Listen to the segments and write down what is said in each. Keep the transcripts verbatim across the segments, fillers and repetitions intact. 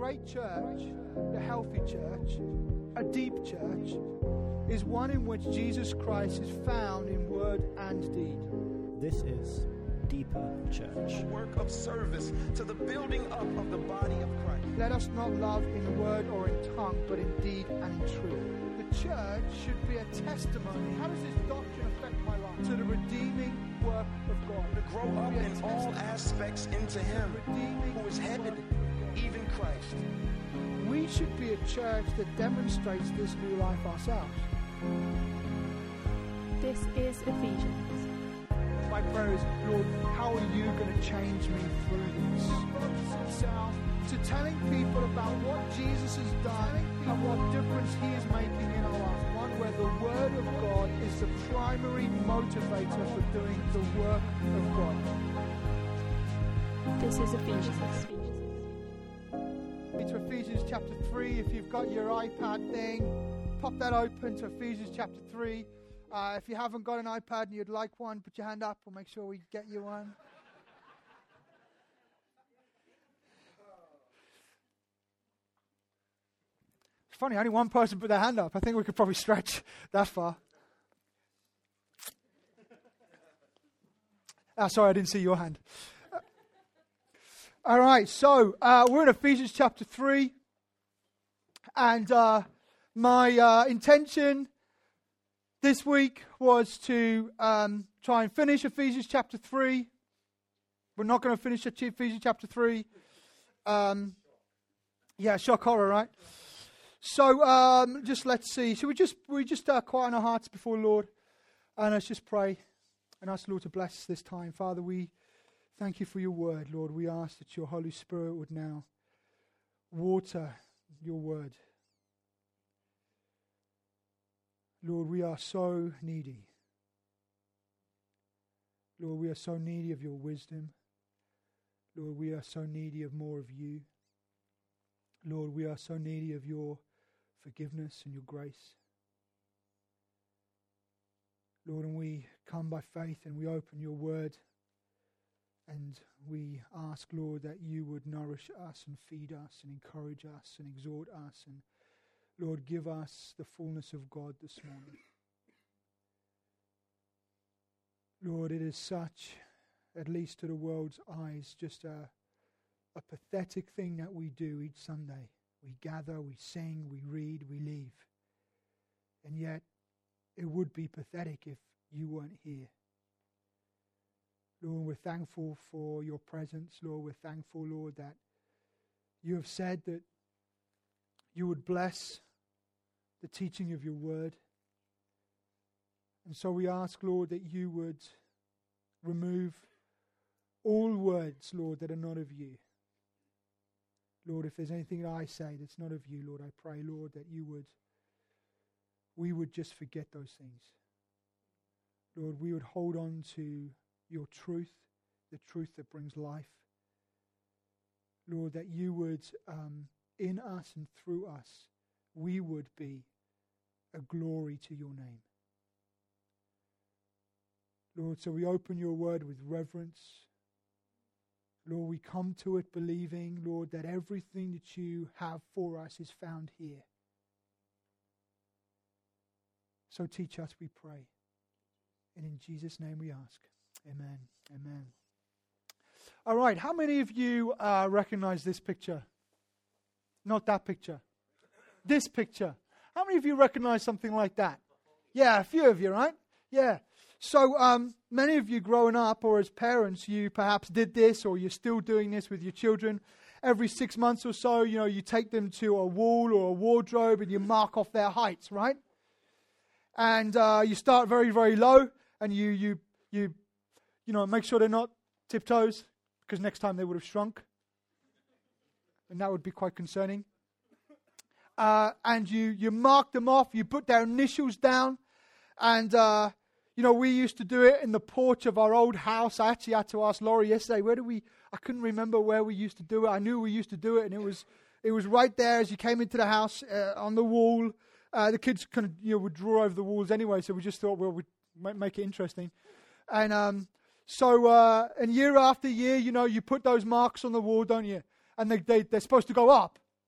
great church, the healthy church, a deep church, is one in which Jesus Christ is found in word and deed. This is Deeper Church. Work of service to the building up of the body of Christ. Let us not love in word or in tongue, but in deed and in truth. The church should be a testimony. How does this doctrine affect my life? To the redeeming work of God. To grow up in all aspects into Him, who is head, even Christ. We should be a church that demonstrates this new life ourselves. This is Ephesians. My prayer is, Lord, how are you going to change me through this? Focus itself to telling people about what Jesus has done and what difference He is making in our lives. One where the Word of God is the primary motivator for doing the work of God. This is Ephesians. To Ephesians chapter three. If you've got your iPad thing, pop that open to Ephesians chapter three. Uh, if you haven't got an iPad and you'd like one, put your hand up. We'll make sure we get you one. It's funny, only one person put their hand up. I think we could probably stretch that far. Ah, sorry, I didn't see your hand. All right, so uh, we're in Ephesians chapter three, and uh, my uh, intention this week was to um, try and finish Ephesians chapter three. We're not going to finish Ephesians chapter three. Um, yeah, shock horror, right? So um, just let's see. Should we just we just uh, quieten our hearts before the Lord, and let's just pray and ask the Lord to bless this time. Father, we thank you for your word, Lord. We ask that your Holy Spirit would now water your word. Lord, we are so needy. Lord, we are so needy of your wisdom. Lord, we are so needy of more of you. Lord, we are so needy of your forgiveness and your grace. Lord, and we come by faith and we open your word. And we ask, Lord, that you would nourish us and feed us and encourage us and exhort us. And, Lord, give us the fullness of God this morning. Lord, it is such, at least to the world's eyes, just a, a pathetic thing that we do each Sunday. We gather, we sing, we read, we leave. And yet, it would be pathetic if you weren't here. Lord, we're thankful for your presence. Lord, we're thankful, Lord, that you have said that you would bless the teaching of your word. And so we ask, Lord, that you would remove all words, Lord, that are not of you. Lord, if there's anything that I say that's not of you, Lord, I pray, Lord, that you would, we would just forget those things. Lord, we would hold on to your truth, the truth that brings life. Lord, that you would, um, in us and through us, we would be a glory to your name. Lord, so we open your word with reverence. Lord, we come to it believing, Lord, that everything that you have for us is found here. So teach us, we pray. And in Jesus' name we ask. Amen. Amen. All right. How many of you uh, recognize this picture? Not that picture. This picture. How many of you recognize something like that? Yeah, a few of you, right? Yeah. So um, many of you growing up or as parents, you perhaps did this or you're still doing this with your children. Every six months or so, you know, you take them to a wall or a wardrobe and you mark off their heights, right? And uh, you start very, very low and you, you, you, you know, make sure they're not tiptoes because next time they would have shrunk. And that would be quite concerning. Uh, and you, you mark them off, you put their initials down. And, uh, you know, we used to do it in the porch of our old house. I actually had to ask Laurie yesterday, where do we, I couldn't remember where we used to do it. I knew we used to do it, and it was it was right there as you came into the house uh, on the wall. Uh, the kids kind of, you know, would draw over the walls anyway, so we just thought, well, we'd make it interesting. And um, so, uh, and year after year, you know, you put those marks on the wall, don't you? And they, they, they're supposed to go up.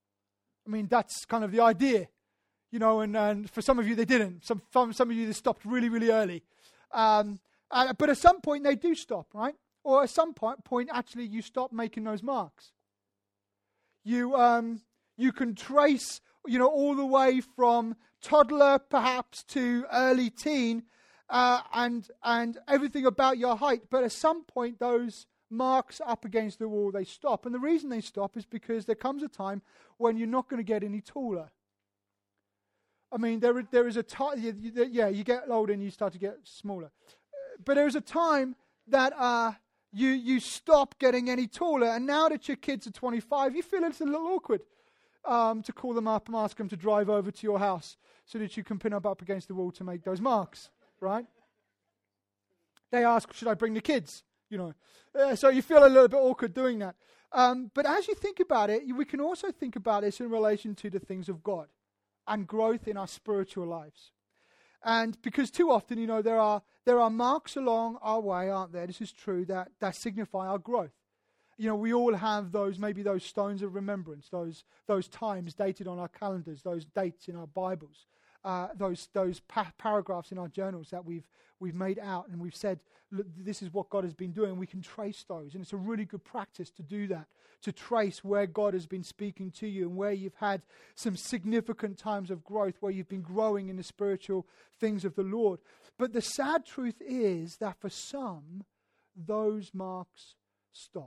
I mean, that's kind of the idea. You know, and, and for some of you, they didn't. Some, some of you, they stopped really, really early. Um, uh, but at some point, they do stop, right? Or at some point, point actually, you stop making those marks. You um, you can trace, you know, all the way from toddler, perhaps, to early teen, uh, and and everything about your height. But at some point, those marks up against the wall, they stop. And the reason they stop is because there comes a time when you're not going to get any taller. I mean, there there is a time, yeah, you get older and you start to get smaller. But there is a time that uh, you you stop getting any taller. And now that your kids are twenty-five, you feel it's a little awkward um, to call them up and ask them to drive over to your house so that you can pin them up against the wall to make those marks, right? They ask, should I bring the kids? You know, uh, so you feel a little bit awkward doing that. Um, but as you think about it, we can also think about this in relation to the things of God and growth in our spiritual lives. And because too often, you know, there are there are marks along our way, aren't there? This is true, that, that signify our growth. You know, we all have those, maybe those stones of remembrance, those those times dated on our calendars, those dates in our Bibles, uh, those those pa- paragraphs in our journals that we've we've made out and we've said, look, this is what God has been doing. We can trace those, and it's a really good practice to do that, to trace where God has been speaking to you and where you've had some significant times of growth, where you've been growing in the spiritual things of the Lord. But the sad truth is that for some, those marks stop.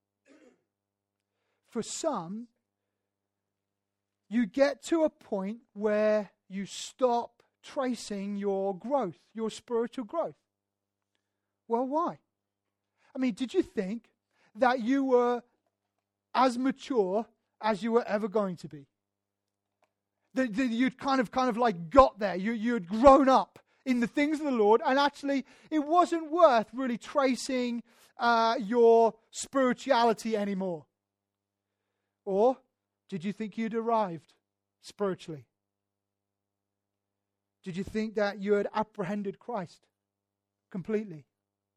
For some, you get to a point where you stop tracing your growth, your spiritual growth. Well, why? I mean, did you think that you were as mature as you were ever going to be? That, that you'd kind of kind of like got there. You, you had grown up in the things of the Lord, and actually it wasn't worth really tracing uh, your spirituality anymore. Or did you think you'd arrived spiritually? Did you think that you had apprehended Christ completely?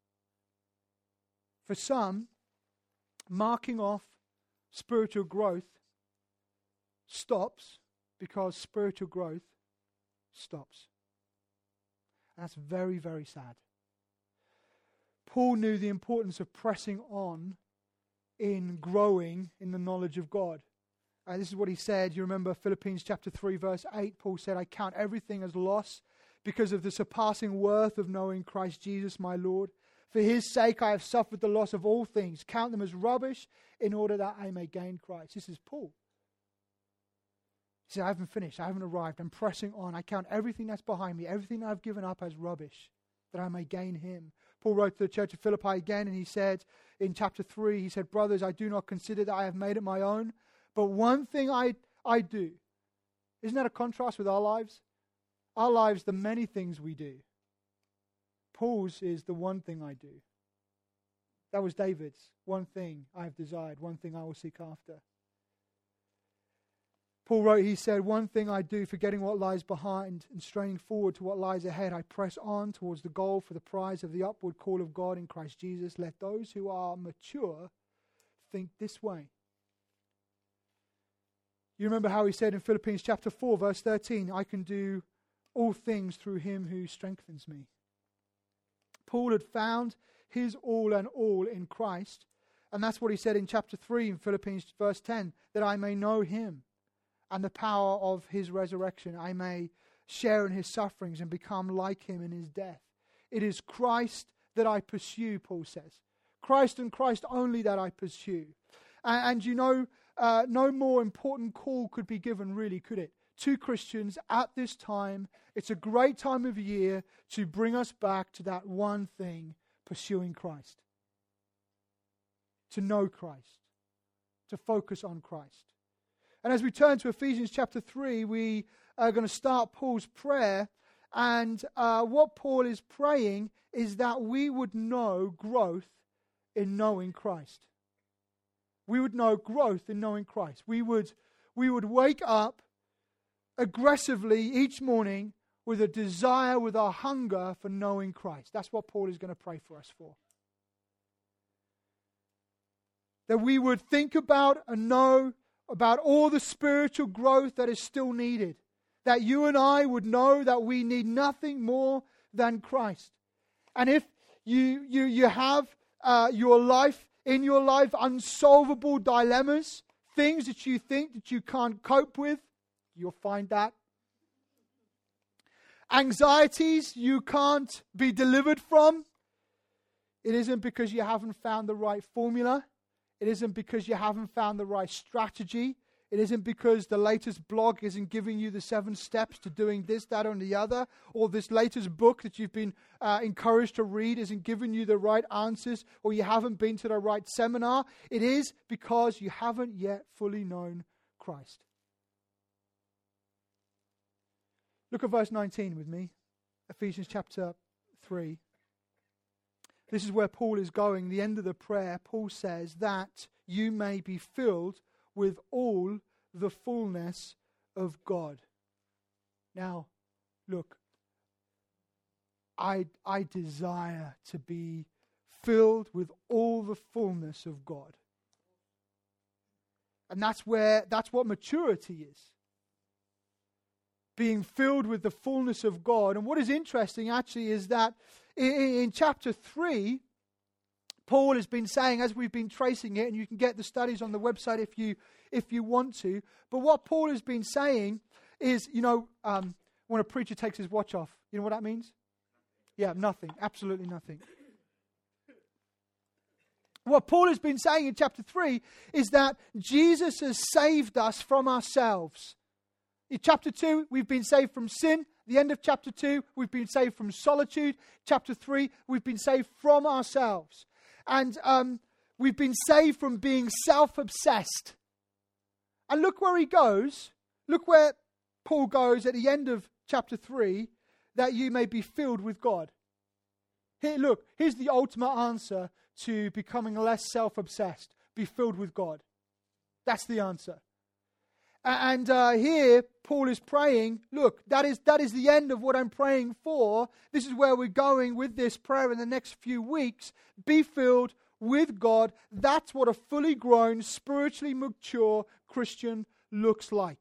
For some, marking off spiritual growth stops because spiritual growth stops. And that's very, very sad. Paul knew the importance of pressing on in growing in the knowledge of God. Uh, this is what he said. You remember Philippians chapter three, verse eight. Paul said, I count everything as loss because of the surpassing worth of knowing Christ Jesus my Lord. For his sake I have suffered the loss of all things. Count them as rubbish in order that I may gain Christ. This is Paul. He said, I haven't finished. I haven't arrived. I'm pressing on. I count everything that's behind me, everything that I've given up as rubbish, that I may gain him. Paul wrote to the church of Philippi again, and he said in chapter three, he said, brothers, I do not consider that I have made it my own, but one thing I, I do. Isn't that a contrast with our lives? Our lives, the many things we do. Paul's is the one thing I do. That was David's. One thing I have desired, one thing I will seek after. Paul wrote, he said, one thing I do, forgetting what lies behind and straining forward to what lies ahead, I press on towards the goal for the prize of the upward call of God in Christ Jesus. Let those who are mature think this way. You remember how he said in Philippians chapter four, verse thirteen, I can do all things through him who strengthens me. Paul had found his all and all in Christ, and that's what he said in chapter three in Philippians verse ten, that I may know him and the power of his resurrection. I may share in his sufferings and become like him in his death. It is Christ that I pursue, Paul says. Christ and Christ only that I pursue. And, and you know, uh, no more important call could be given, really, could it? To Christians at this time, it's a great time of year to bring us back to that one thing, pursuing Christ. To know Christ. To focus on Christ. And as we turn to Ephesians chapter three, we are going to start Paul's prayer. And uh, what Paul is praying is that we would know growth in knowing Christ. We would know growth in knowing Christ. We would, we would wake up aggressively each morning with a desire, with a hunger for knowing Christ. That's what Paul is going to pray for us for. That we would think about and know about all the spiritual growth that is still needed. That you and I would know that we need nothing more than Christ. And if you you you have uh, your life, in your life, unsolvable dilemmas, things that you think that you can't cope with, you'll find that. Anxieties you can't be delivered from, it isn't because you haven't found the right formula. It isn't because you haven't found the right strategy. It isn't because the latest blog isn't giving you the seven steps to doing this, that, or the other, or this latest book that you've been uh, encouraged to read isn't giving you the right answers, or you haven't been to the right seminar. It is because you haven't yet fully known Christ. Look at verse nineteen with me, Ephesians chapter three. This is where Paul is going. The end of the prayer, Paul says that you may be filled with all the fullness of God. Now, look, I, I desire to be filled with all the fullness of God. And that's where, that's what maturity is. Being filled with the fullness of God. And what is interesting actually is that in, in chapter three, Paul has been saying, as we've been tracing it, and you can get the studies on the website if you if you want to, but what Paul has been saying is, you know, um, when a preacher takes his watch off, you know what that means? Yeah, nothing. Absolutely nothing. What Paul has been saying in chapter three is that Jesus has saved us from ourselves. In chapter two, we've been saved from sin. The end of chapter two, we've been saved from solitude. Chapter three, we've been saved from ourselves. And um, we've been saved from being self-obsessed. And look where he goes. Look where Paul goes at the end of chapter three, that you may be filled with God. Here, look, here's the ultimate answer to becoming less self-obsessed. Be filled with God. That's the answer. And uh, here, Paul is praying, look, that is that is the end of what I'm praying for. This is where we're going with this prayer in the next few weeks. Be filled with God. That's what a fully grown, spiritually mature Christian looks like.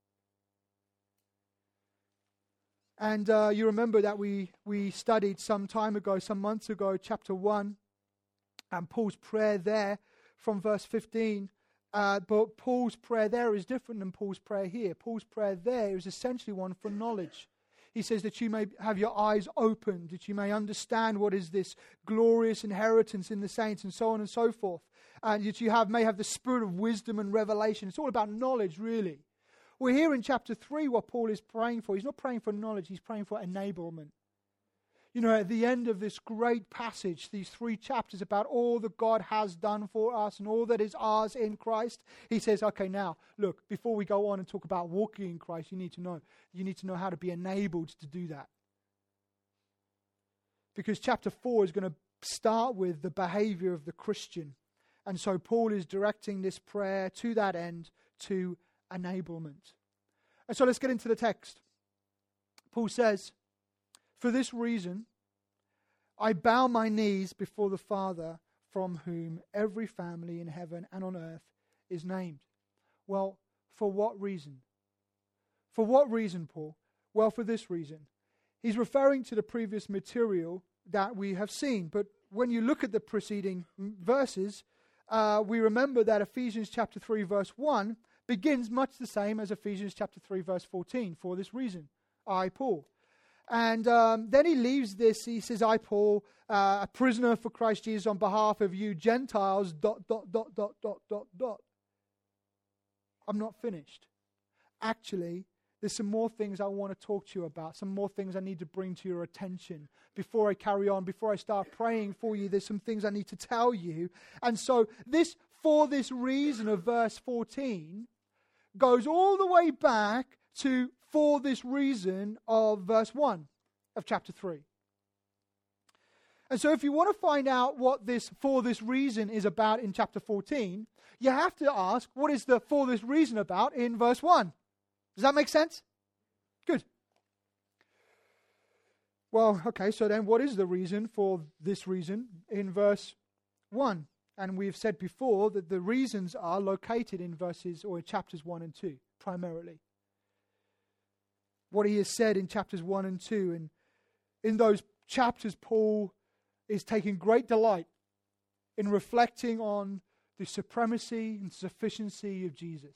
And uh, you remember that we, we studied some time ago, some months ago, chapter one, and Paul's prayer there from verse fifteen. Uh, but Paul's prayer there is different than Paul's prayer here. Paul's prayer there is essentially one for knowledge. He says that you may have your eyes opened, that you may understand what is this glorious inheritance in the saints, and so on and so forth. And that you have may have the spirit of wisdom and revelation. It's all about knowledge, really. We're here in chapter three, what Paul is praying for. He's not praying for knowledge, he's praying for enablement. You know, at the end of this great passage, these three chapters about all that God has done for us and all that is ours in Christ, he says, okay, now, look, before we go on and talk about walking in Christ, you need to know, you need to know how to be enabled to do that. Because chapter four is going to start with the behavior of the Christian. And so Paul is directing this prayer to that end, to enablement. And so let's get into the text. Paul says, for this reason, I bow my knees before the Father, from whom every family in heaven and on earth is named. Well, for what reason? For what reason, Paul? Well, for this reason. He's referring to the previous material that we have seen. But when you look at the preceding verses, uh, we remember that Ephesians chapter three, verse one, begins much the same as Ephesians chapter three, verse fourteen. For this reason, I, Paul. And um, then he leaves this, he says, I, Paul, uh, a prisoner for Christ Jesus on behalf of you Gentiles, dot, dot, dot, dot, dot, dot, dot. I'm not finished. Actually, there's some more things I want to talk to you about, some more things I need to bring to your attention. Before I carry on, before I start praying for you, there's some things I need to tell you. And so this, for this reason of verse fourteen, goes all the way back to for this reason of verse one of chapter three. And so if you want to find out what this for this reason is about in chapter fourteen, you have to ask, what is the for this reason about in verse one? Does that make sense? Good. Well, okay, so then what is the reason for this reason in verse one? And we've said before that the reasons are located in verses or in chapters one and two, primarily. What he has said in chapters one and two. And in those chapters, Paul is taking great delight in reflecting on the supremacy and sufficiency of Jesus.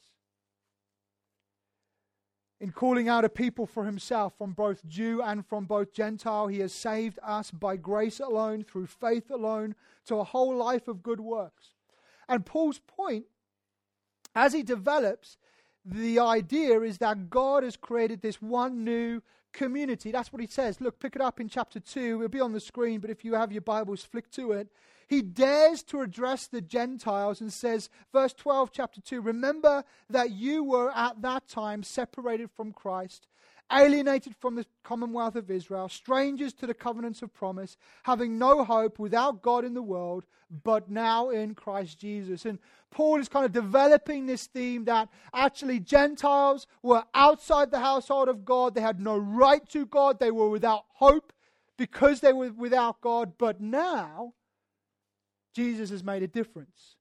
In calling out a people for himself from both Jew and from both Gentile, he has saved us by grace alone, through faith alone, to a whole life of good works. And Paul's point, as he develops, the idea is that God has created this one new community. That's what he says. Look, pick it up in chapter two. It'll be on the screen, but if you have your Bibles, flick to it. He dares to address the Gentiles and says, verse twelve, chapter two, remember that you were at that time separated from Christ, alienated from the commonwealth of Israel, strangers to the covenants of promise, having no hope, without God in the world, but now in Christ Jesus. And Paul is kind of developing this theme that actually Gentiles were outside the household of God. They had no right to God. They were without hope because they were without God. But now, Jesus has made a difference.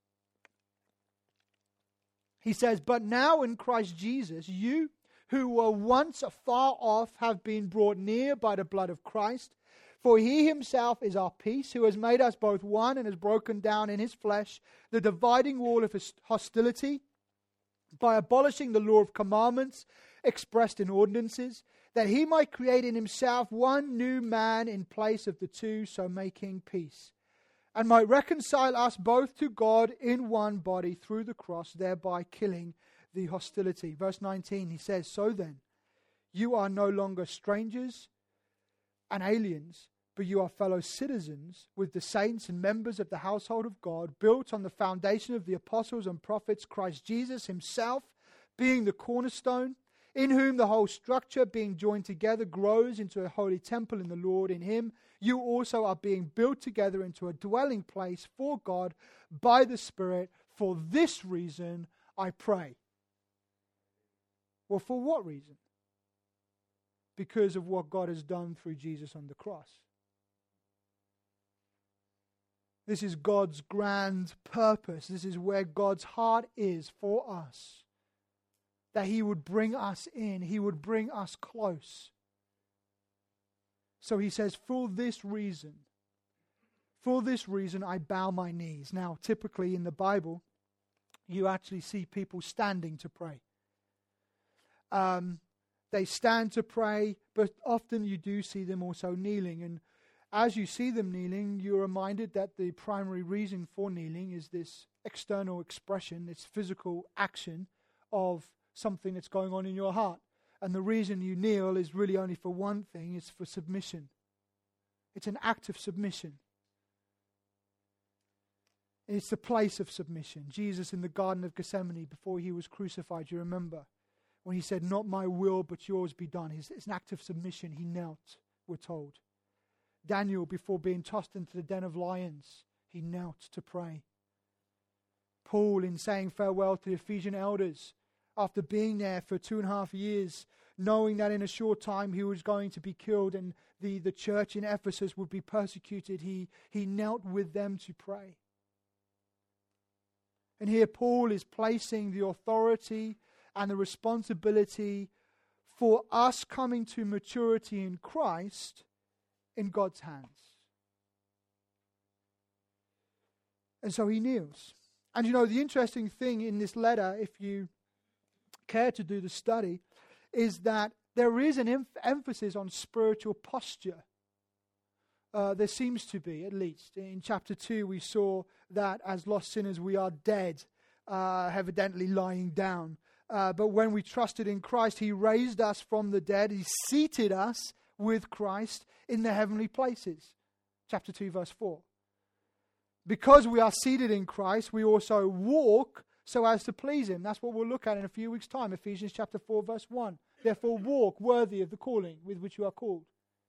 He says, but now in Christ Jesus, you who were once afar off have been brought near by the blood of Christ. For he himself is our peace, who has made us both one and has broken down in his flesh the dividing wall of his hostility by abolishing the law of commandments expressed in ordinances, that he might create in himself one new man in place of the two, so making peace, and might reconcile us both to God in one body through the cross, thereby killing the hostility. Verse nineteen, he says, so then, you are no longer strangers and aliens, but you are fellow citizens with the saints and members of the household of God, built on the foundation of the apostles and prophets, Christ Jesus himself being the cornerstone, in whom the whole structure being joined together grows into a holy temple in the Lord. In him you also are being built together into a dwelling place for God by the Spirit. For this reason I pray. Well, for what reason? Because of what God has done through Jesus on the cross. This is God's grand purpose. This is where God's heart is for us. That he would bring us in. He would bring us close. So he says, for this reason, for this reason I bow my knees. Now, typically in the Bible, you actually see people standing to pray. Um, they stand to pray, but often you do see them also kneeling. And as you see them kneeling, you're reminded that the primary reason for kneeling is this external expression, this physical action of something that's going on in your heart. And the reason you kneel is really only for one thing, it's for submission. It's an act of submission. It's the place of submission. Jesus in the Garden of Gethsemane, before he was crucified, you remember, when he said, not my will, but yours be done. It's an act of submission. He knelt, we're told. Daniel, before being tossed into the den of lions, he knelt to pray. Paul, in saying farewell to the Ephesian elders, after being there for two and a half years, knowing that in a short time he was going to be killed and the, the church in Ephesus would be persecuted, he, he knelt with them to pray. And here Paul is placing the authority and the responsibility for us coming to maturity in Christ in God's hands. And so he kneels. And you know, the interesting thing in this letter, if you care to do the study, is that there is an em- emphasis on spiritual posture. Uh, there seems to be, at least. In chapter two, we saw that as lost sinners we are dead, uh, evidently lying down. Uh, but when we trusted in Christ, he raised us from the dead. He seated us with Christ in the heavenly places. Chapter two, verse four. Because we are seated in Christ, we also walk so as to please him. That's what we'll look at in a few weeks' time. Ephesians chapter four, verse one. Therefore walk worthy of the calling with which you are called.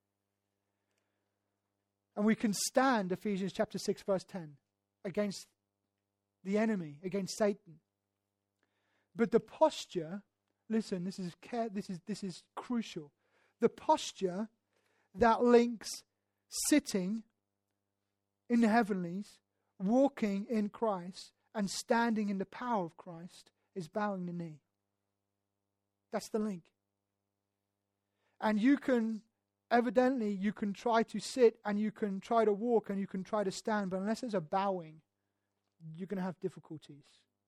And we can stand, Ephesians chapter six, verse ten, against the enemy, against Satan. But the posture, listen, this is care, this is this is crucial. The posture that links sitting in the heavenlies walking in Christ and standing in the power of Christ is bowing the knee. That's the link. And you can, evidently, you can try to sit and you can try to walk and you can try to stand, but unless there's a bowing, you're going to have difficulties.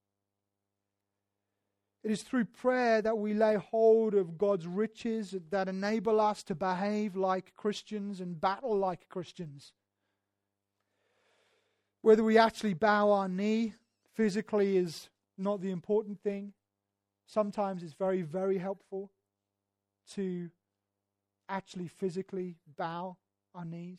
It is through prayer that we lay hold of God's riches that enable us to behave like Christians and battle like Christians. Whether we actually bow our knee physically is not the important thing. Sometimes it's very, very helpful to actually physically bow our knees.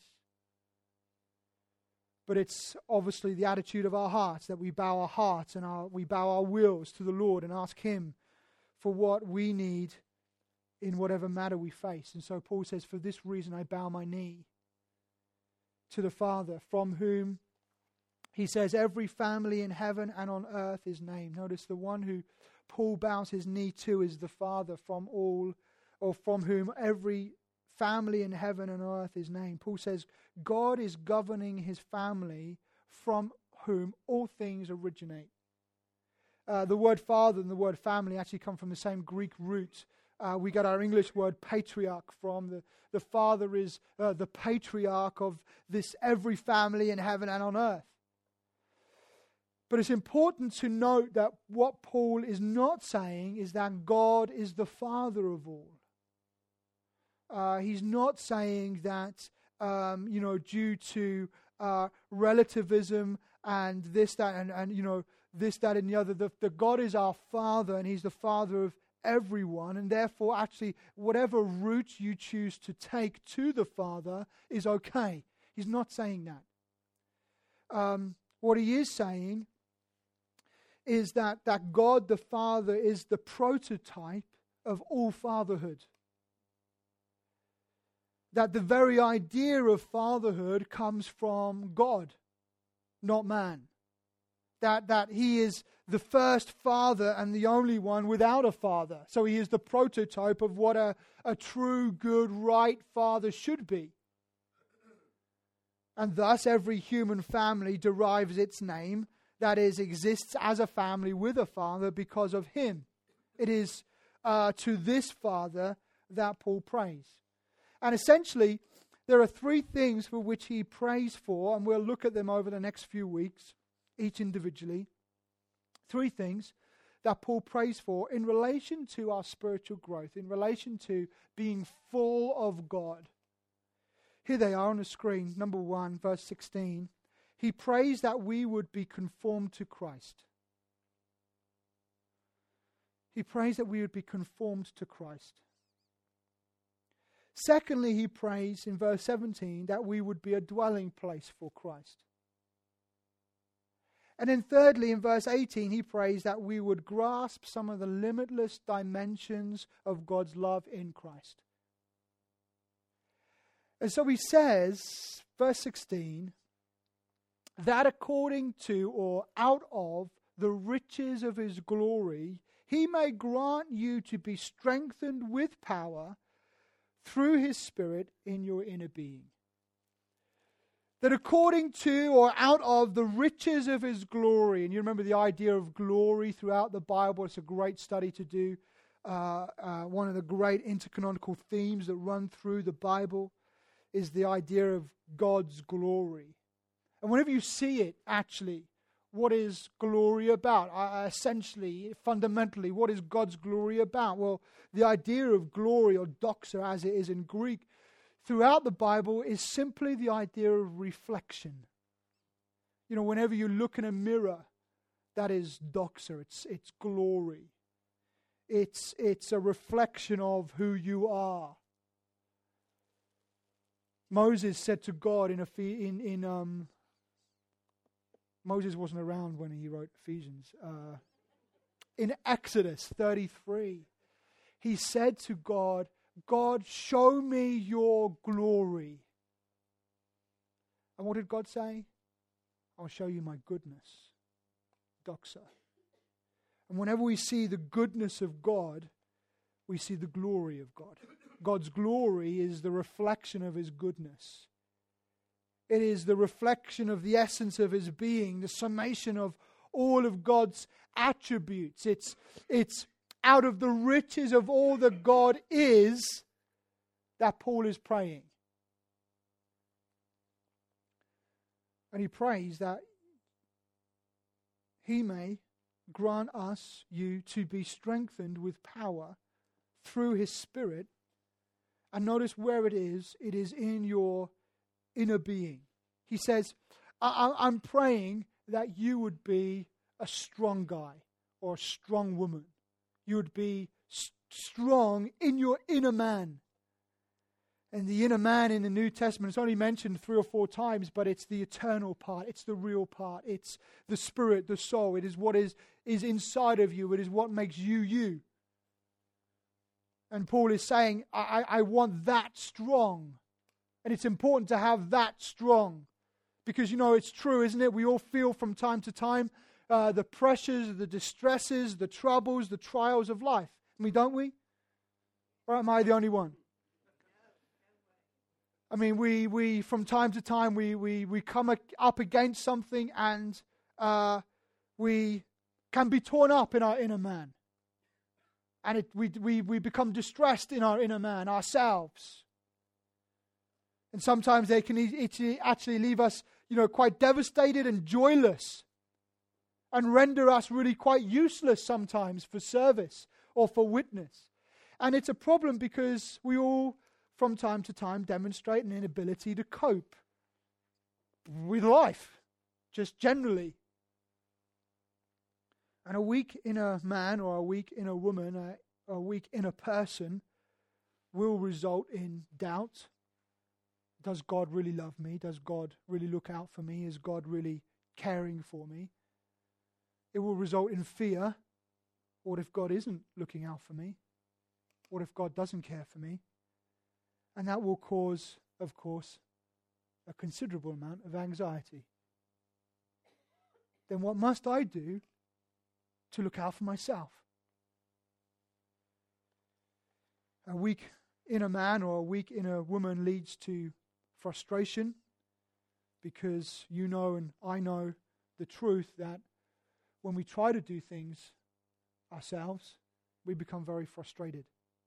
But it's obviously the attitude of our hearts, that we bow our hearts and our, we bow our wills to the Lord and ask Him for what we need in whatever matter we face. And so Paul says, for this reason I bow my knee to the Father, from whom, he says, every family in heaven and on earth is named. Notice the one who Paul bows his knee to is the Father, from all, or from whom every family in heaven and earth is named. Paul says, God is governing His family, from whom all things originate. Uh, the word father and the word family actually come from the same Greek root. Uh, we got our English word patriarch from. The, the father is uh, the patriarch of this every family in heaven and on earth. But it's important to note that what Paul is not saying is that God is the father of all. Uh, he's not saying that, um, you know, due to uh, relativism and this, that, and, and, you know, this, that, and the other, that the God is our Father and He's the Father of everyone. And therefore, actually, whatever route you choose to take to the Father is okay. He's not saying that. Um, what he is saying is that, that God the Father is the prototype of all fatherhood. That the very idea of fatherhood comes from God, not man. That, that He is the first father and the only one without a father. So He is the prototype of what a, a true, good, right father should be. And thus every human family derives its name, that is, exists as a family with a father because of Him. It is uh, to this Father that Paul prays. And essentially, there are three things for which he prays for, and we'll look at them over the next few weeks, each individually. Three things that Paul prays for in relation to our spiritual growth, in relation to being full of God. Here they are on the screen. Number one, verse sixteen. He prays that we would be conformed to Christ. He prays that we would be conformed to Christ. Secondly, he prays in verse seventeen that we would be a dwelling place for Christ. And then thirdly, in verse eighteen, he prays that we would grasp some of the limitless dimensions of God's love in Christ. And so he says, verse sixteen, that according to or out of the riches of His glory, He may grant you to be strengthened with power through His Spirit in your inner being. That according to or out of the riches of His glory, and you remember the idea of glory throughout the Bible, it's a great study to do. Uh, uh, one of the great intercanonical themes that run through the Bible is the idea of God's glory. And whenever you see it, actually, what is glory about? Uh, essentially, fundamentally, what is God's glory about? Well, the idea of glory, or doxa as it is in Greek, throughout the Bible is simply the idea of reflection. You know, whenever you look in a mirror, that is doxa, it's, it's glory. It's, it's a reflection of who you are. Moses said to God in, in, in um, Moses wasn't around when he wrote Ephesians. Uh, in Exodus thirty-three, he said to God, God, show me your glory. And what did God say? I'll show you my goodness. Doxa. And whenever we see the goodness of God, we see the glory of God. God's glory is the reflection of His goodness. It is the reflection of the essence of his being, the summation of all of God's attributes. It's, it's out of the riches of all that God is that Paul is praying. And he prays that he may grant us, you, to be strengthened with power through his Spirit. And notice where it is. It is in your inner being. He says, I- I'm praying that you would be a strong guy or a strong woman. You would be st- strong in your inner man. And the inner man in the New Testament, it's only mentioned three or four times, but it's the eternal part. It's the real part. It's the spirit, the soul. It is what is, is inside of you. It is what makes you you. And Paul is saying, I, I want that strong. And it's important to have that strong. Because, you know, it's true, isn't it? We all feel from time to time uh, the pressures, the distresses, the troubles, the trials of life. I mean, don't we? Or am I the only one? I mean, we, we from time to time, we, we, we come up against something and uh, we can be torn up in our inner man. And it, we, we, we become distressed in our inner man ourselves. And sometimes they can e- actually leave us, you know, quite devastated and joyless. And render us really quite useless sometimes for service or for witness. And it's a problem because we all, from time to time, demonstrate an inability to cope with life, just generally. And a weak inner man or a weak inner woman, a, a weak inner person will result in doubt. Does God really love me? Does God really look out for me? Is God really caring for me? It will result in fear. What if God isn't looking out for me? What if God doesn't care for me? And that will cause, of course, a considerable amount of anxiety. Then what must I do to look out for myself? A weak inner man or a weak inner woman leads to frustration, because you know and I know the truth that when we try to do things ourselves, we become very frustrated.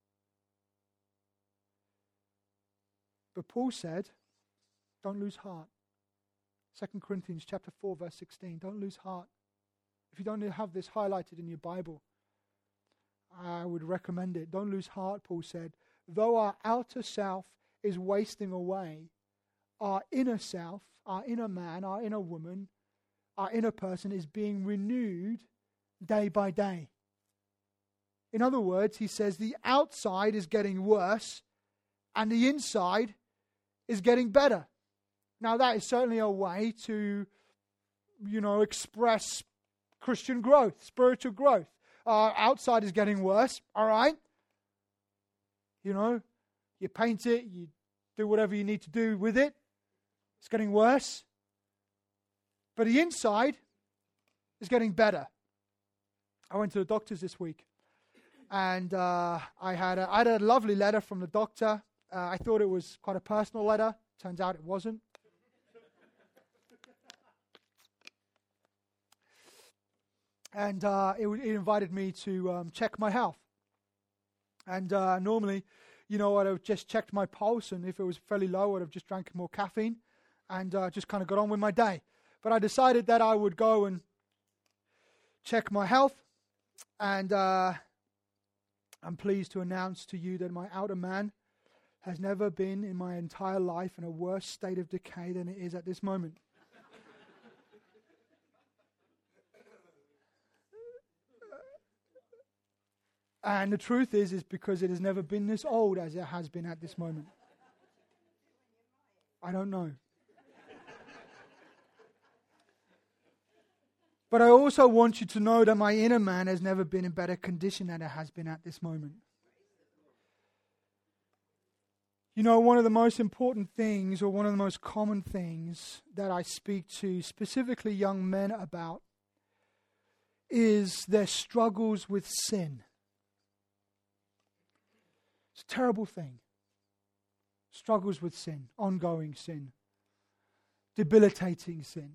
But Paul said, don't lose heart. Second Corinthians chapter four, verse sixteen, don't lose heart. If you don't have this highlighted in your Bible, I would recommend it. Don't lose heart, Paul said. Though our outer self is wasting away, our inner self, our inner man, our inner woman, our inner person is being renewed day by day. In other words, he says the outside is getting worse and the inside is getting better. Now that is certainly a way to, you know, express Christian growth, spiritual growth. Our outside is getting worse, all right? You know, you paint it, you do whatever you need to do with it. It's getting worse. But the inside is getting better. I went to the doctor's this week. And uh, I, had a, I had a lovely letter from the doctor. Uh, I thought it was quite a personal letter. Turns out it wasn't. And uh, it, it invited me to um, check my health. And uh, normally, you know, I'd have just checked my pulse, and if it was fairly low, I'd have just drank more caffeine and uh, just kind of got on with my day. But I decided that I would go and check my health, and uh, I'm pleased to announce to you that my outer man has never been in my entire life in a worse state of decay than it is at this moment. And the truth is, is because it has never been this old as it has been at this moment. I don't know. But I also want you to know that my inner man has never been in better condition than it has been at this moment. You know, one of the most important things, or one of the most common things that I speak to specifically young men about, is their struggles with sin. It's a terrible thing. Struggles with sin, ongoing sin. debilitating sin.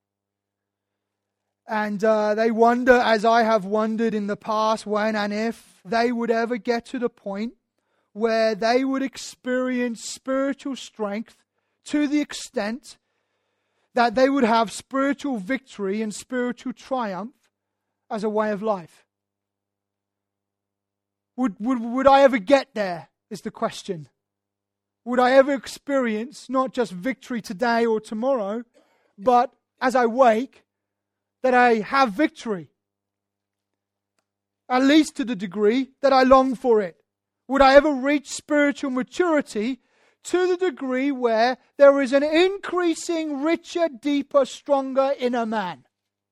And uh, they wonder, as I have wondered in the past, when and if they would ever get to the point where they would experience spiritual strength to the extent that they would have spiritual victory and spiritual triumph as a way of life. Would, would, would I ever get there, is the question. Would I ever experience not just victory today or tomorrow, but as I wake, that I have victory? At least to the degree that I long for it. Would I ever reach spiritual maturity to the degree where there is an increasing, richer, deeper, stronger inner man?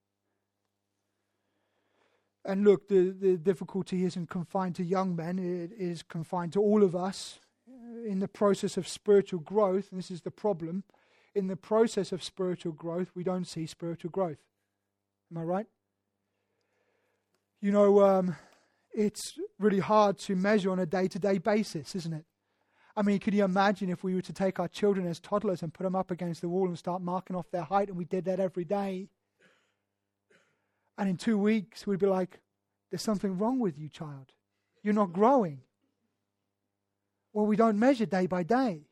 And look, the, the difficulty isn't confined to young men. It is confined to all of us in the process of spiritual growth. And this is the problem. In the process of spiritual growth, we don't see spiritual growth. Am I right? You know, um, it's really hard to measure on a day-to-day basis, isn't it? I mean, can you imagine if we were to take our children as toddlers and put them up against the wall and start marking off their height, and we did that every day? And in two weeks, we'd be like, there's something wrong with you, child. You're not growing. Well, we don't measure day by day.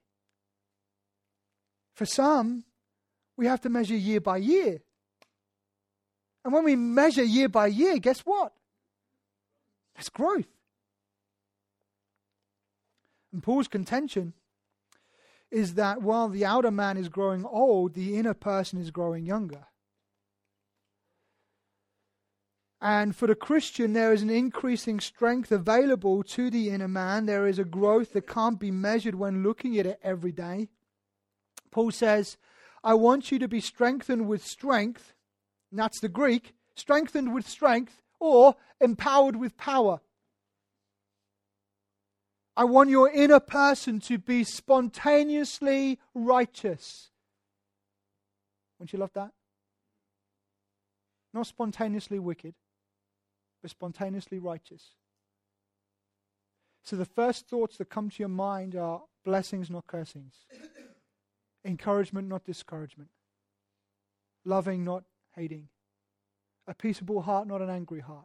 For some, we have to measure year by year. And when we measure year by year, guess what? That's growth. And Paul's contention is that while the outer man is growing old, the inner person is growing younger. And for the Christian, there is an increasing strength available to the inner man. There is a growth that can't be measured when looking at it every day. Paul says, I want you to be strengthened with strength. And that's the Greek, strengthened with strength or empowered with power. I want your inner person to be spontaneously righteous. Wouldn't you love that? Not spontaneously wicked, but spontaneously righteous. So the first thoughts that come to your mind are blessings, not cursings. Encouragement, not discouragement. Loving, not hating. A peaceable heart, not an angry heart.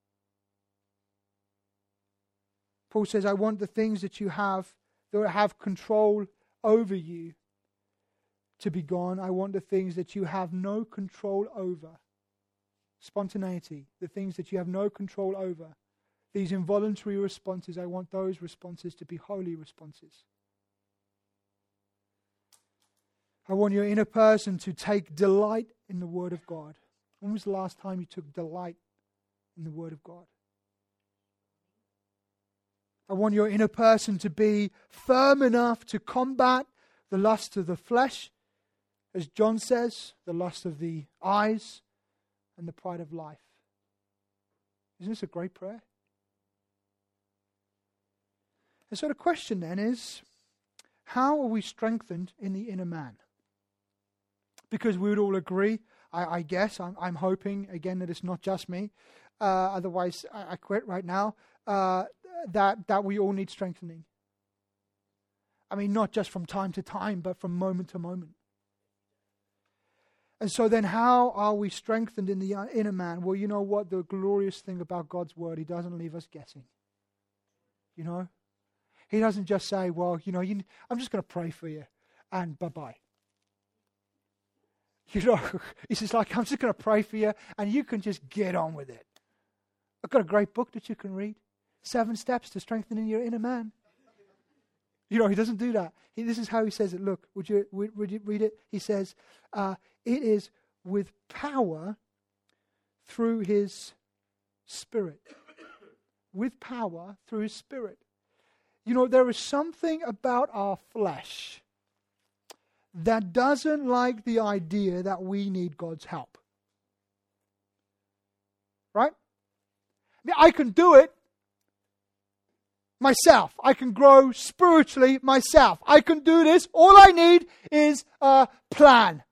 Paul says, I want the things that you have, that have control over you, to be gone. I want the things that you have no control over. Spontaneity, the things that you have no control over. These involuntary responses, I want those responses to be holy responses. I want your inner person to take delight in the Word of God. When was the last time you took delight in the Word of God? I want your inner person to be firm enough to combat the lust of the flesh, as John says, the lust of the eyes, and the pride of life. Isn't this a great prayer? And so the question then is, how are we strengthened in the inner man? Because we would all agree, I, I guess, I'm, I'm hoping, again, that it's not just me, uh, otherwise I, I quit right now, uh, that, that we all need strengthening. I mean, not just from time to time, but from moment to moment. And so then how are we strengthened in the inner man? Well, you know what? The glorious thing about God's word, He doesn't leave us guessing. You know? He doesn't just say, well, you know, you, I'm just going to pray for you, and bye-bye. You know, He says, like, I'm just going to pray for you, and you can just get on with it. I've got a great book that you can read. Seven Steps to Strengthening Your Inner Man. You know, He doesn't do that. He, this is how He says it. Look, would you, would, would you read it? He says, uh, it is with power through His Spirit. With power through His Spirit. You know, there is something about our flesh that doesn't like the idea that we need God's help. Right? I mean, I can do it myself. I can grow spiritually myself. I can do this. All I need is a plan.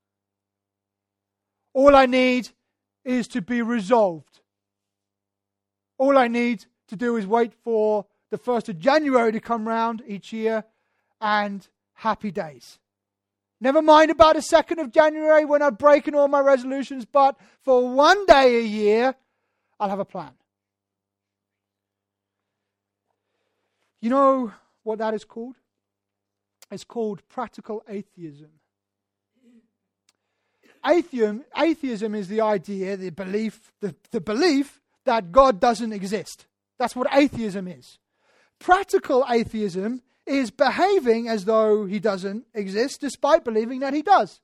All I need is to be resolved. All I need to do is wait for the first of January to come round each year, and happy days. Never mind about the second of January when I'm breaking all my resolutions, but for one day a year, I'll have a plan. You know what that is called? It's called practical atheism. Atheism, atheism is the idea, the belief, the, the belief that God doesn't exist. That's what atheism is. Practical atheism is behaving as though he doesn't exist despite believing that he does.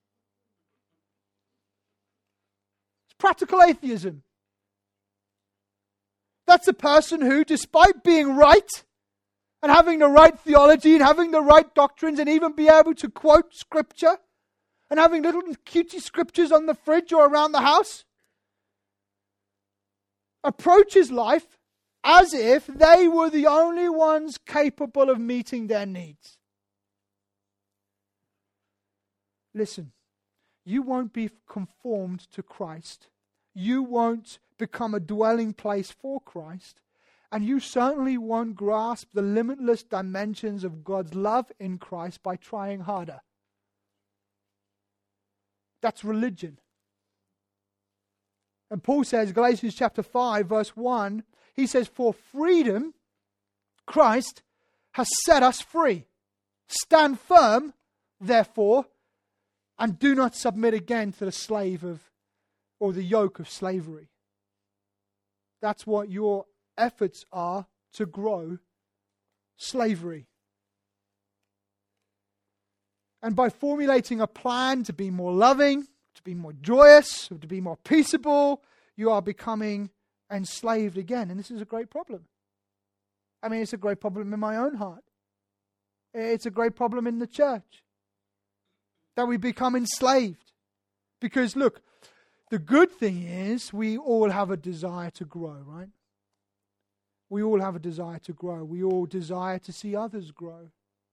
It's practical atheism. That's a person who, despite being right and having the right theology and having the right doctrines and even be able to quote scripture and having little cutie scriptures on the fridge or around the house, approaches life as if they were the only ones capable of meeting their needs. Listen, you won't be conformed to Christ. You won't become a dwelling place for Christ. And you certainly won't grasp the limitless dimensions of God's love in Christ by trying harder. That's religion. And Paul says, Galatians chapter five, verse one, he says, for freedom, Christ has set us free. Stand firm, therefore, and do not submit again to the slave of, or the yoke of slavery. That's what your efforts are to grow slavery. And by formulating a plan to be more loving, to be more joyous, or to be more peaceable, you are becoming enslaved again. And this is a great problem. I mean, it's a great problem in my own heart. It's a great problem in the church. That we become enslaved. Because look, the good thing is we all have a desire to grow, right? We all have a desire to grow. We all desire to see others grow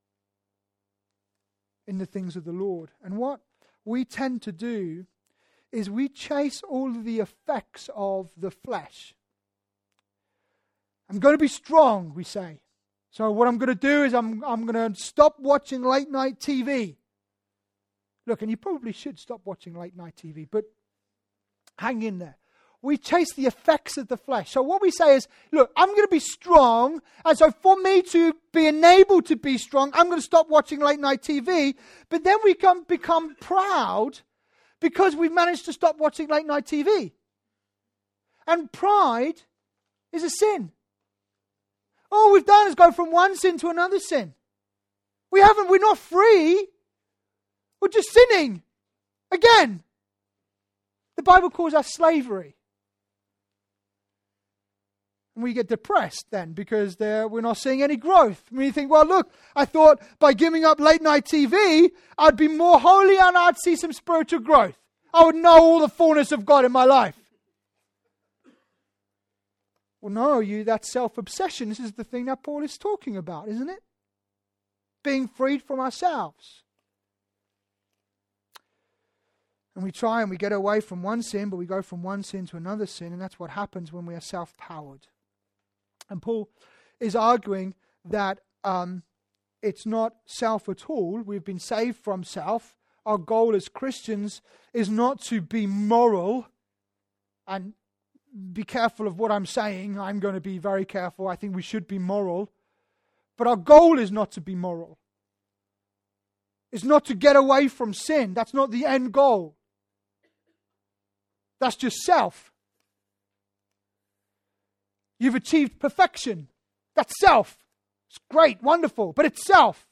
in the things of the Lord. And what we tend to do is we chase all of the effects of the flesh. I'm going to be strong, we say. So what I'm going to do is I'm, I'm going to stop watching late night T V. Look, and you probably should stop watching late night T V, but hang in there. We chase the effects of the flesh. So what we say is, look, I'm going to be strong, and so for me to be enabled to be strong, I'm going to stop watching late night T V. But then we come become proud because we've managed to stop watching late night T V. And pride is a sin. All we've done is go from one sin to another sin. We haven't, we're not free. We're just sinning again. The Bible calls us slavery. And we get depressed then because we're not seeing any growth. I mean, you think, well, look, I thought by giving up late night T V, I'd be more holy and I'd see some spiritual growth. I would know all the fullness of God in my life. Well, no, you that's self-obsession. This is the thing that Paul is talking about, isn't it? Being freed from ourselves. And we try and we get away from one sin, but we go from one sin to another sin, and that's what happens when we are self-powered. And Paul is arguing that um, it's not self at all. We've been saved from self. Our goal as Christians is not to be moral. And be careful of what I'm saying. I'm going to be very careful. I think we should be moral. But our goal is not to be moral. It's not to get away from sin. That's not the end goal. That's just self. You've achieved perfection. That's self. It's great, wonderful, but it's self.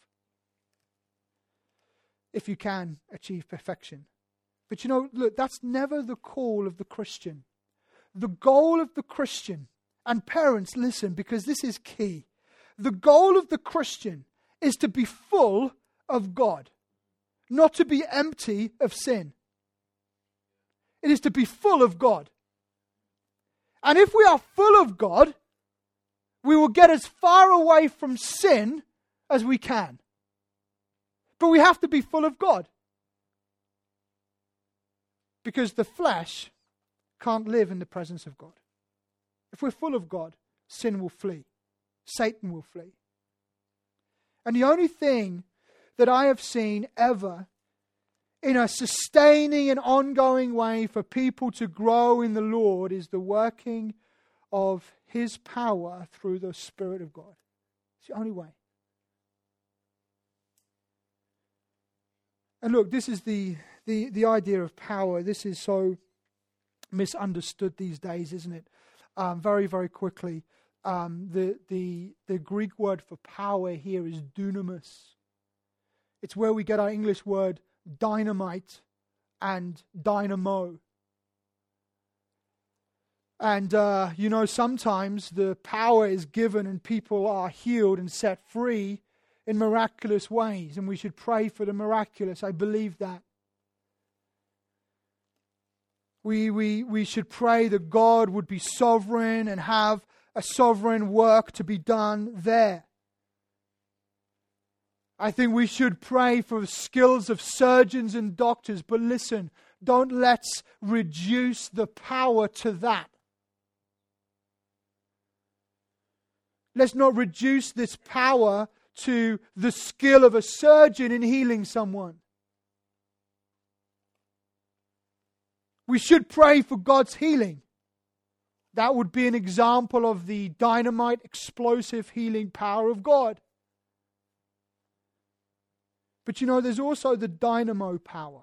If you can achieve perfection. But you know, look, that's never the call of the Christian. The goal of the Christian, and parents, listen, because this is key. The goal of the Christian is to be full of God, not to be empty of sin. It is to be full of God. And if we are full of God, we will get as far away from sin as we can. But we have to be full of God. Because the flesh can't live in the presence of God. If we're full of God, sin will flee. Satan will flee. And the only thing that I have seen ever in a sustaining and ongoing way for people to grow in the Lord is the working of His power through the Spirit of God. It's the only way. And look, this is the, the, the idea of power. This is so misunderstood these days, isn't it? Um, very, very quickly. Um, the, the, the Greek word for power here is dunamis. It's where we get our English word dynamite and dynamo. And, uh, you know, sometimes the power is given and people are healed and set free in miraculous ways. And we should pray for the miraculous. I believe that. We, we, we should pray that God would be sovereign and have a sovereign work to be done there. I think we should pray for the skills of surgeons and doctors. But listen, don't let's reduce the power to that. Let's not reduce this power to the skill of a surgeon in healing someone. We should pray for God's healing. That would be an example of the dynamite, explosive healing power of God. But you know, there's also the dynamo power.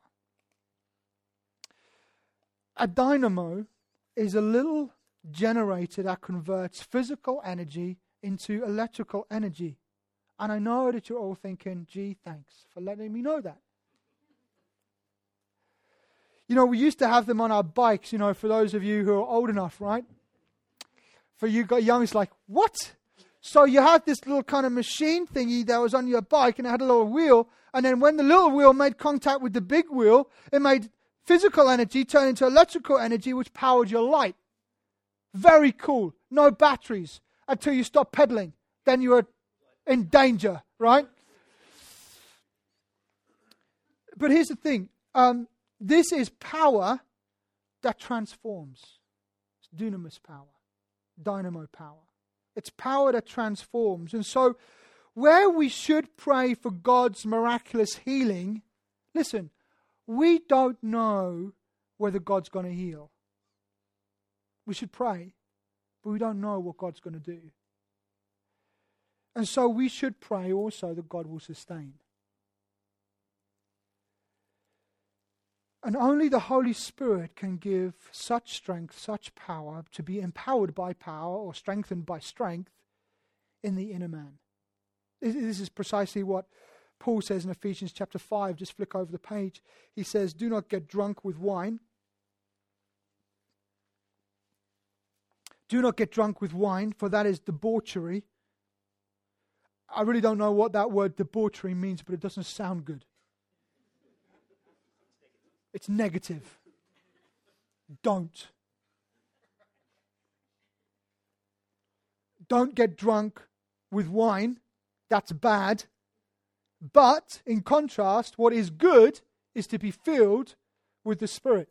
A dynamo is a little generator that converts physical energy into electrical energy. And I know that you're all thinking, gee, thanks for letting me know that. You know, we used to have them on our bikes, you know, for those of you who are old enough, right? For you got young, it's like, what? So you had this little kind of machine thingy that was on your bike and it had a little wheel. And then when the little wheel made contact with the big wheel, it made physical energy turn into electrical energy, which powered your light. Very cool. No batteries until you stop pedaling. Then you are in danger, right? But here's the thing. Um, this is power that transforms. It's dunamis power. Dynamo power. It's power that transforms. And so, where we should pray for God's miraculous healing, listen, we don't know whether God's going to heal. We should pray, but we don't know what God's going to do. And so we should pray also that God will sustain. And only the Holy Spirit can give such strength, such power, to be empowered by power or strengthened by strength in the inner man. This is precisely what Paul says in Ephesians chapter five. Just flick over the page. He says, do not get drunk with wine. Do not get drunk with wine, for that is debauchery. I really don't know what that word debauchery means, but it doesn't sound good. It's negative. Don't. Don't get drunk with wine. That's bad. But, in contrast, what is good is to be filled with the Spirit.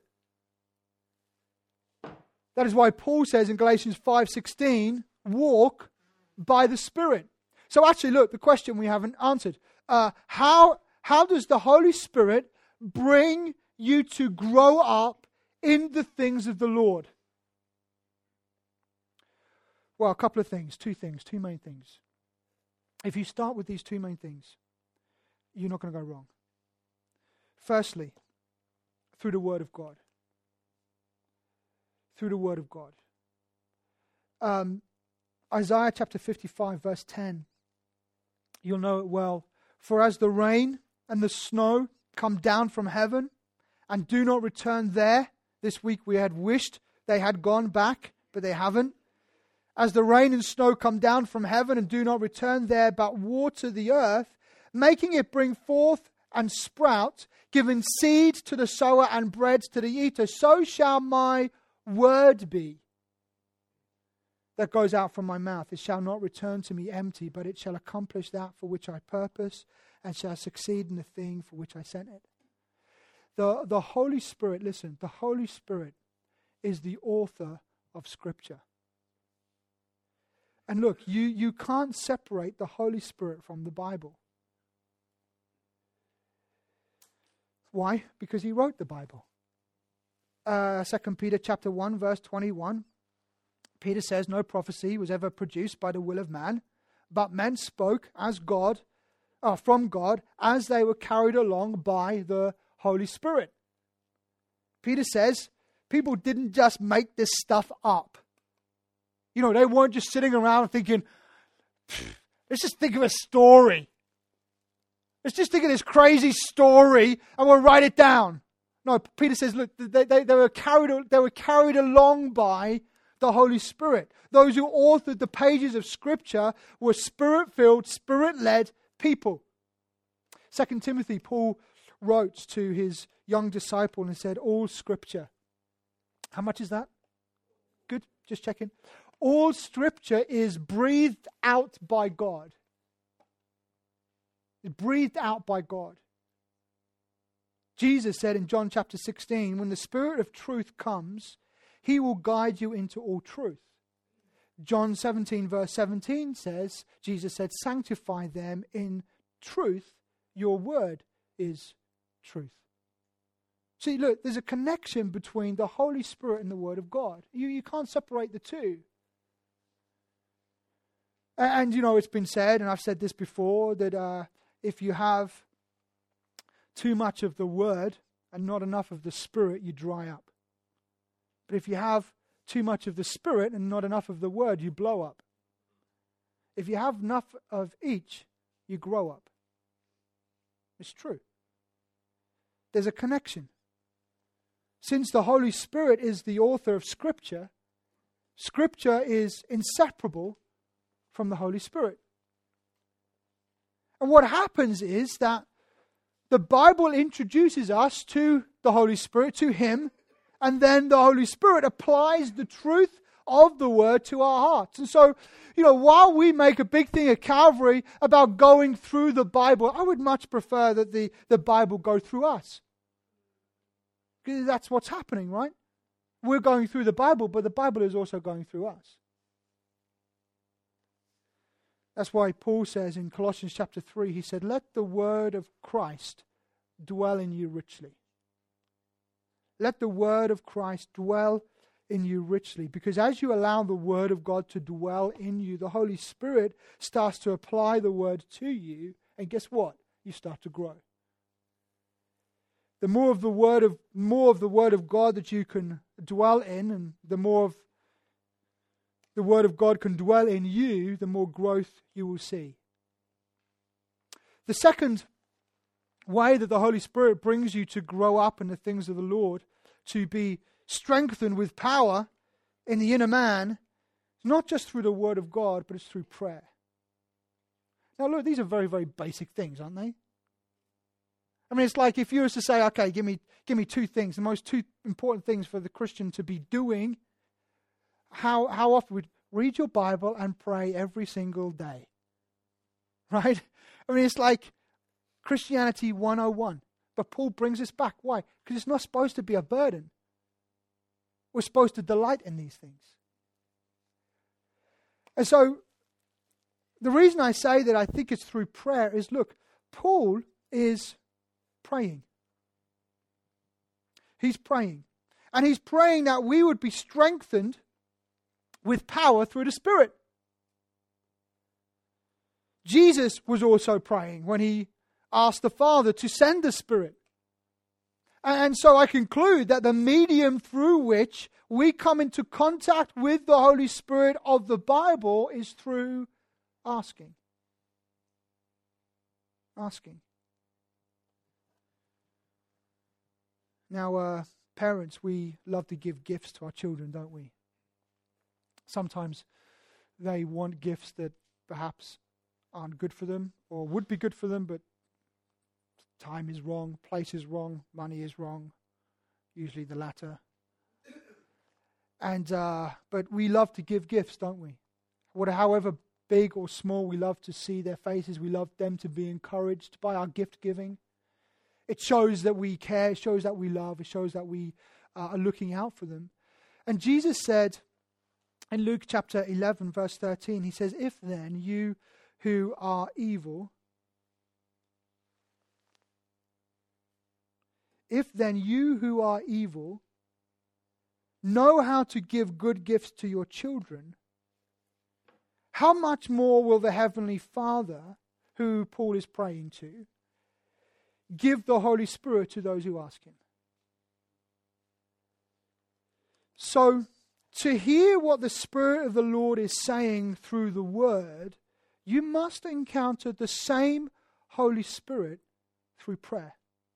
That is why Paul says in Galatians five sixteen, walk by the Spirit. So actually, look, the question we haven't answered. Uh, how, how does the Holy Spirit bring you to grow up in the things of the Lord? Well, a couple of things, two things, two main things. If you start with these two main things, you're not going to go wrong. Firstly, through the Word of God. Through the Word of God. Um, Isaiah chapter fifty-five, verse ten. You'll know it well. For as the rain and the snow come down from heaven and do not return there. This week we had wished they had gone back, but they haven't. As the rain and snow come down from heaven and do not return there, but water the earth, making it bring forth and sprout, giving seed to the sower and bread to the eater, so shall my word be that goes out from my mouth. It shall not return to me empty, but it shall accomplish that for which I purpose and shall succeed in the thing for which I sent it. The, the Holy Spirit, listen, the Holy Spirit is the author of Scripture. And look, you, you can't separate the Holy Spirit from the Bible. Why? Because he wrote the Bible. Uh, Second Peter chapter one, verse twenty-one. Peter says, no prophecy was ever produced by the will of man, but men spoke as God, uh, from God, as they were carried along by the Holy Spirit. Peter says, people didn't just make this stuff up. You know, they weren't just sitting around thinking, let's just think of a story. Let's just think of this crazy story and we'll write it down. No, Peter says, look, they, they, they, were carried, they were carried along by the Holy Spirit. Those who authored the pages of Scripture were Spirit-filled, Spirit-led people. Second Timothy, Paul wrote to his young disciple and said, all Scripture. How much is that? Good, just checking. All Scripture is breathed out by God. It's breathed out by God. Jesus said in John chapter sixteen, when the Spirit of truth comes, he will guide you into all truth. John seventeen verse seventeen says, Jesus said, sanctify them in truth. Your word is truth. See, look, there's a connection between the Holy Spirit and the Word of God. You, you can't separate the two. And, and, you know, it's been said, and I've said this before, that uh, if you have too much of the Word and not enough of the Spirit, you dry up. But if you have too much of the Spirit and not enough of the Word, you blow up. If you have enough of each, you grow up. It's true. There's a connection. Since the Holy Spirit is the author of Scripture, Scripture is inseparable from the Holy Spirit. And what happens is that the Bible introduces us to the Holy Spirit, to Him, and then the Holy Spirit applies the truth of the Word to our hearts. And so, you know, while we make a big thing at Calvary about going through the Bible, I would much prefer that the, the Bible go through us. Because that's what's happening, right? We're going through the Bible, but the Bible is also going through us. That's why Paul says in Colossians chapter three, he said, let the word of Christ dwell in you richly. Let the word of Christ dwell in you richly. Because as you allow the word of God to dwell in you, the Holy Spirit starts to apply the word to you. And guess what? You start to grow. The more of the word of more of the word of God that you can dwell in, and the more of the word of God can dwell in you, the more growth you will see. The second way that the Holy Spirit brings you to grow up in the things of the Lord, to be strengthened with power in the inner man, is not just through the word of God, but it's through prayer. Now look, these are very, very basic things, aren't they? I mean, it's like if you were to say, okay, give me give me two things, the most two important things for the Christian to be doing, how how often would read your Bible and pray every single day? Right? I mean, it's like Christianity one oh one. But Paul brings us back. Why? Because it's not supposed to be a burden. We're supposed to delight in these things. And so, the reason I say that I think it's through prayer is, look, Paul is praying. He's praying. And he's praying that we would be strengthened with power through the Spirit. Jesus was also praying when he asked the Father to send the Spirit. And so I conclude that the medium through which we come into contact with the Holy Spirit of the Bible is through asking. Asking. Now, uh, parents, we love to give gifts to our children, don't we? Sometimes they want gifts that perhaps aren't good for them or would be good for them, but time is wrong, place is wrong, money is wrong, usually the latter. And uh, but we love to give gifts, don't we? What, however big or small, we love to see their faces. We love them to be encouraged by our gift giving. It shows that we care. It shows that we love. It shows that we uh, are looking out for them. And Jesus said in Luke chapter eleven, verse thirteen, he says, if then you who are evil, If then you who are evil know how to give good gifts to your children, how much more will the Heavenly Father, who Paul is praying to, give the Holy Spirit to those who ask Him? So, to hear what the Spirit of the Lord is saying through the Word, you must encounter the same Holy Spirit through prayer.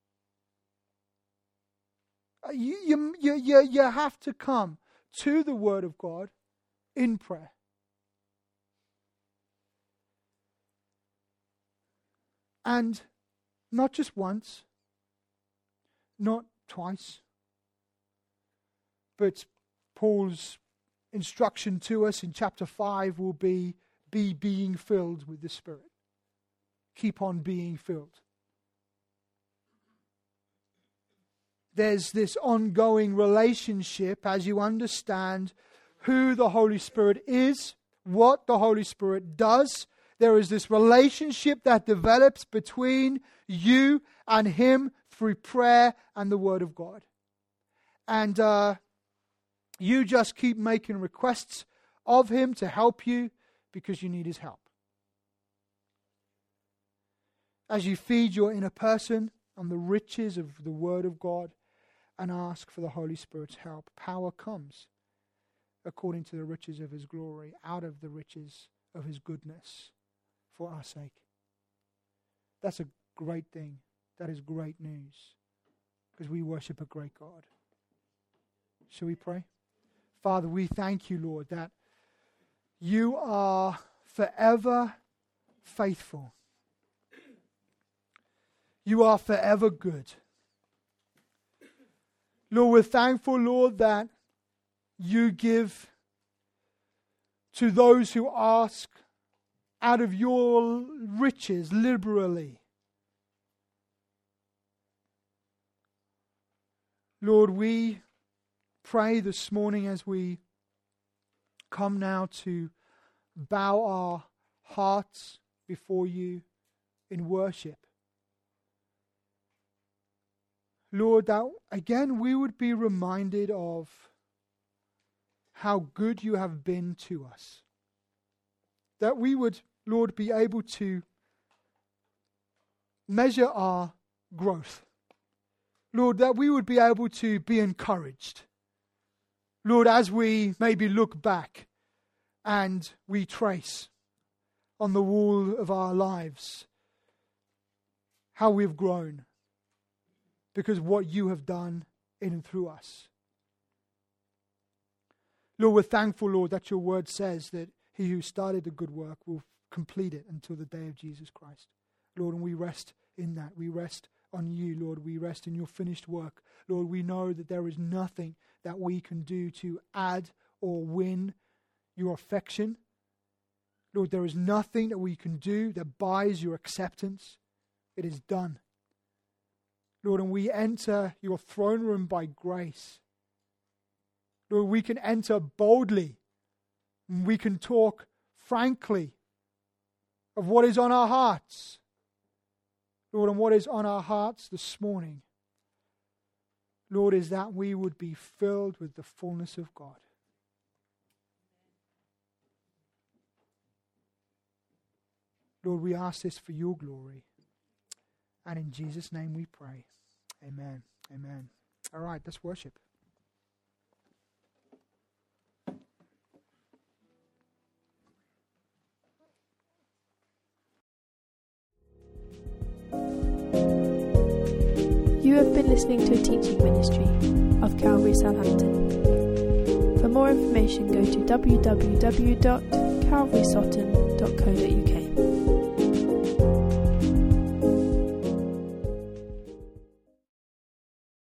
You, you, you, you, you have to come to the Word of God in prayer. And not just once, not twice, but Paul's instruction to us in chapter five will be, be being filled with the Spirit. Keep on being filled. There's this ongoing relationship as you understand who the Holy Spirit is, what the Holy Spirit does. There is this relationship that develops between you and Him through prayer and the Word of God. And uh, you just keep making requests of Him to help you because you need His help. As you feed your inner person on the riches of the Word of God and ask for the Holy Spirit's help, power comes according to the riches of His glory, out of the riches of His goodness for our sake. That's a great thing. That is great news because we worship a great God. Shall we pray? Father, we thank you, Lord, that you are forever faithful. You are forever good. Lord, we're thankful, Lord, that you give to those who ask out of your riches liberally. Lord, we pray this morning as we come now to bow our hearts before you in worship. Lord, that again we would be reminded of how good you have been to us. That we would, Lord, be able to measure our growth. Lord, that we would be able to be encouraged. Lord, as we maybe look back and we trace on the wall of our lives how we've grown because of what you have done in and through us. Lord, we're thankful, Lord, that your word says that he who started the good work will complete it until the day of Jesus Christ. Lord, and we rest in that. We rest on you, Lord. We rest in your finished work. Lord, we know that there is nothing that we can do to add or win your affection. Lord, there is nothing that we can do that buys your acceptance. It is done. Lord, and we enter your throne room by grace. Lord, we can enter boldly. And we can talk frankly of what is on our hearts. Lord, and what is on our hearts this morning, Lord, is that we would be filled with the fullness of God. Lord, we ask this for your glory. And in Jesus' name we pray. Amen. Amen. All right, let's worship. You have been listening to a teaching ministry of Calvary Southampton. For more information, go to w w w dot calvary sutton dot co dot u k.